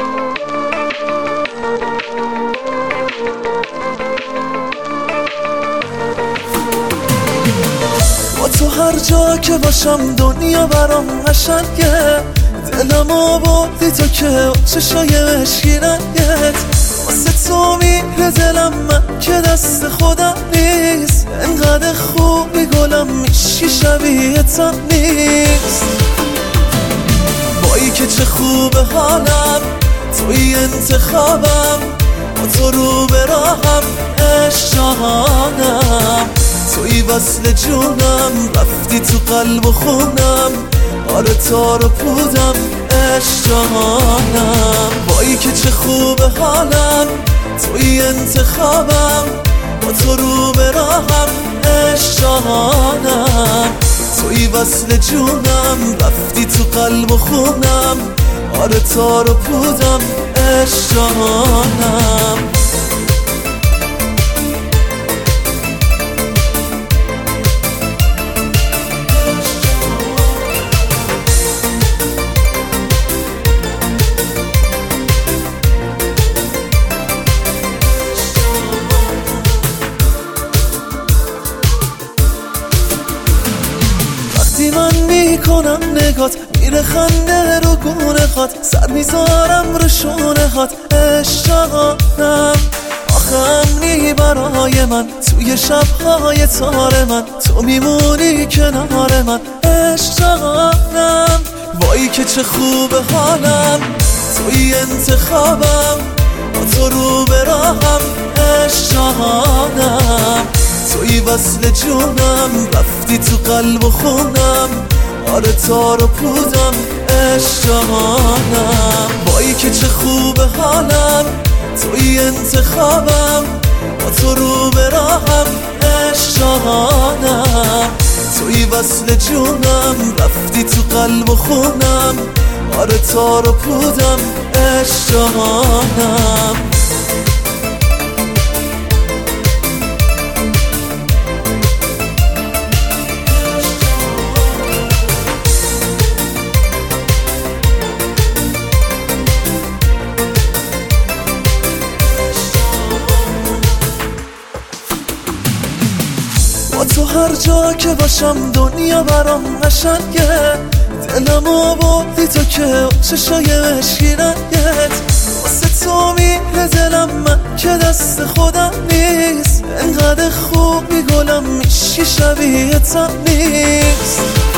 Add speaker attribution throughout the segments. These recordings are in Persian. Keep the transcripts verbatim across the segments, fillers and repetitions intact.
Speaker 1: با تو هر جا که باشم دنیا برام قشنگه، دلم آوردی تو که چشای مشکینت، واسه تو میره دلم من که دست خودم نیست، انقدر خوبی گلم میشی شبیه تم نیست. بایی که چه خوبه حالم، توی انتخابم، با تو رو به راهم عشق جهانم، توی وصل جونم، رفتی تو قلب و خونم، آره تار و پودم عشق جهانم. وای که چه خوبه حالم، توی انتخابم، با تو رو به راهم عشق جهانم، توی وصل جونم، رفتی تو قلب و خونم، آره تار و پودم عشق جهانم. وقتی من میکنم نگات، میره خنده رو گونه هات، سر میذارم رو شونه هات عشق جهانم. آخه امنی برای من توی شبهای تار من، تو میمونی کنار من عشق جهانم. وای که چه خوبه حالم، توی انتخابم، با تو رو به راهم عشق جهانم، توی وصل جونم، رفتی تو قلب و خونم، آره تار و پودم عشق جهانم. وای که چه خوبه حالم، توی انتخابم، با تو رو به راهم عشق جهانم، توی وصل جونم، رفتی تو قلب و خونم، آره تار و پودم عشق جهانم. با تو هر جا که باشم دنیا برام قشنگه، دلم آوردی تو که چشای مشکینت، واسه تو میره دلم من که دست خودم نیست، انقدر خوبی گلم میشی شبیه تم نیست.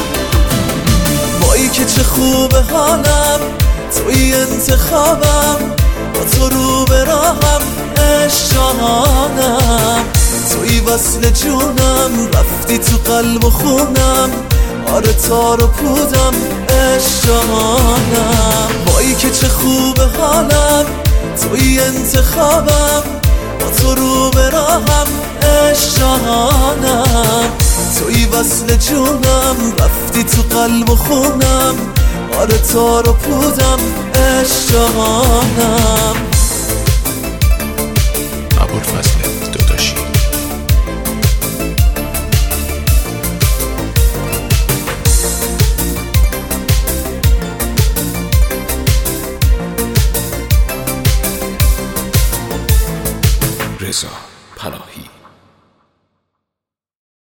Speaker 1: وای که چه خوبه حالم، توی انتخابم، با تو رو به راهم عشق جهانم، توی وصل جونم، رفتی تو قلب و خونم، آره تار و پودم عشق جهانم. وای که چه خوبه حالم، توی انتخابم، با تو رو به راهم عشق جهانم، توی وصل جونم، رفتی تو قلب و خونم، آره تار و پودم عشق جهانم.